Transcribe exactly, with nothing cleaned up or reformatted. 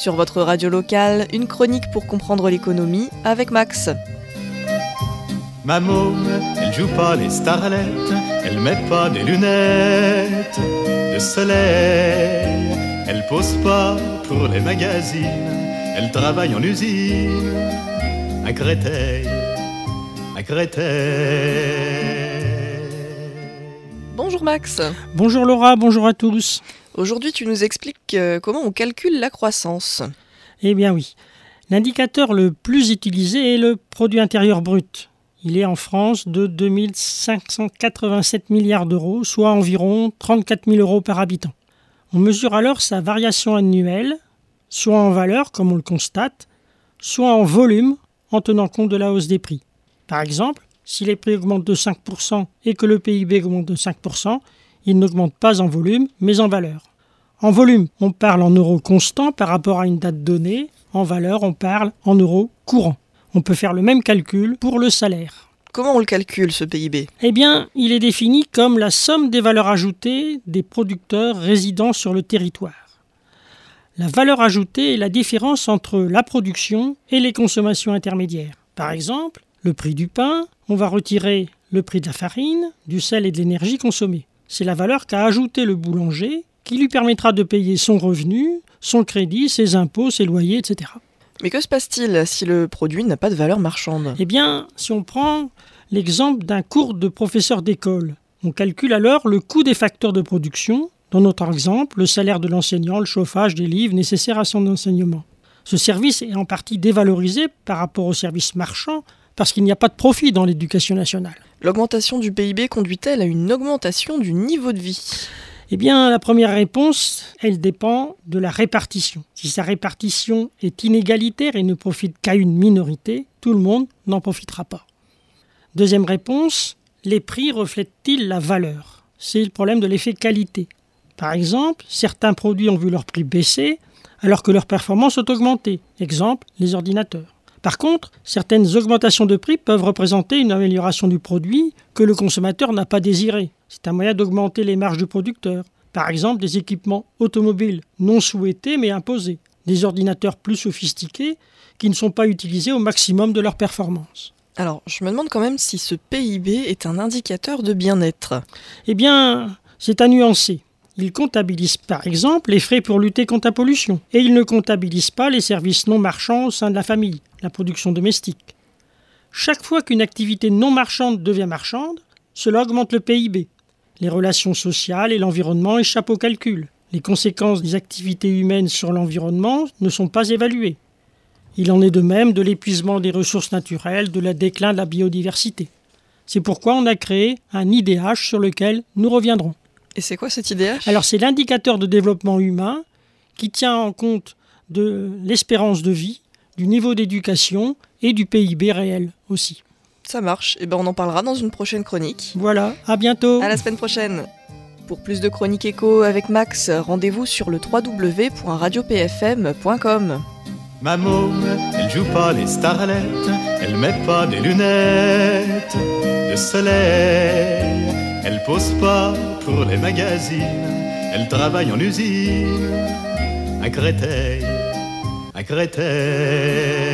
Sur votre radio locale, une chronique pour comprendre l'économie avec Max. Ma môme, elle joue pas les starlettes, elle met pas des lunettes de soleil, elle pose pas pour les magazines, elle travaille en usine à Créteil, à Créteil. Bonjour Max. Bonjour Laura, bonjour à tous. Aujourd'hui, tu nous expliques euh, comment on calcule la croissance. Eh bien oui, l'indicateur le plus utilisé est le produit intérieur brut. Il est en France de deux mille cinq cent quatre-vingt-sept milliards d'euros, soit environ trente-quatre mille euros par habitant. On mesure alors sa variation annuelle, soit en valeur, comme on le constate, soit en volume, en tenant compte de la hausse des prix. Par exemple, si les prix augmentent de cinq pour cent et que le P I B augmente de cinq pour cent, il n'augmente pas en volume, mais en valeur. En volume, on parle en euros constants par rapport à une date donnée. En valeur, on parle en euros courants. On peut faire le même calcul pour le salaire. Comment on le calcule, ce P I B ? Eh bien, il est défini comme la somme des valeurs ajoutées des producteurs résidant sur le territoire. La valeur ajoutée est la différence entre la production et les consommations intermédiaires. Par exemple, le prix du pain, on va retirer le prix de la farine, du sel et de l'énergie consommée. C'est la valeur qu'a ajoutée le boulanger qui lui permettra de payer son revenu, son crédit, ses impôts, ses loyers, et cetera. Mais que se passe-t-il si le produit n'a pas de valeur marchande ? Eh bien, si on prend l'exemple d'un cours de professeur d'école, on calcule alors le coût des facteurs de production, dans notre exemple, le salaire de l'enseignant, le chauffage des livres nécessaires à son enseignement. Ce service est en partie dévalorisé par rapport au service marchand parce qu'il n'y a pas de profit dans l'éducation nationale. L'augmentation du P I B conduit-elle à une augmentation du niveau de vie ? Eh bien, la première réponse, elle dépend de la répartition. Si sa répartition est inégalitaire et ne profite qu'à une minorité, tout le monde n'en profitera pas. Deuxième réponse, les prix reflètent-ils la valeur ? C'est le problème de l'effet qualité. Par exemple, certains produits ont vu leur prix baisser alors que leurs performances ont augmenté. Exemple, les ordinateurs. Par contre, certaines augmentations de prix peuvent représenter une amélioration du produit que le consommateur n'a pas désiré. C'est un moyen d'augmenter les marges du producteur. Par exemple, des équipements automobiles non souhaités mais imposés. Des ordinateurs plus sophistiqués qui ne sont pas utilisés au maximum de leur performance. Alors, je me demande quand même si ce P I B est un indicateur de bien-être. Eh bien, c'est à nuancer. Il comptabilise par exemple les frais pour lutter contre la pollution. Et il ne comptabilise pas les services non marchands au sein de la famille, la production domestique. Chaque fois qu'une activité non marchande devient marchande, cela augmente le P I B. Les relations sociales et l'environnement échappent au calcul. Les conséquences des activités humaines sur l'environnement ne sont pas évaluées. Il en est de même de l'épuisement des ressources naturelles, de la déclin de la biodiversité. C'est pourquoi on a créé un I D H sur lequel nous reviendrons. Et c'est quoi cet I D H ? Alors c'est l'indicateur de développement humain qui tient en compte de l'espérance de vie, du niveau d'éducation et du P I B réel aussi. Ça marche, et ben on en parlera dans une prochaine chronique. Voilà, à bientôt. À la semaine prochaine. Pour plus de chroniques éco avec Max, rendez-vous sur le w w w point radio p f m point com. Ma môme, elle joue pas les starlettes, elle met pas des lunettes de soleil, elle pose pas pour les magazines, elle travaille en usine à Créteil, à Créteil.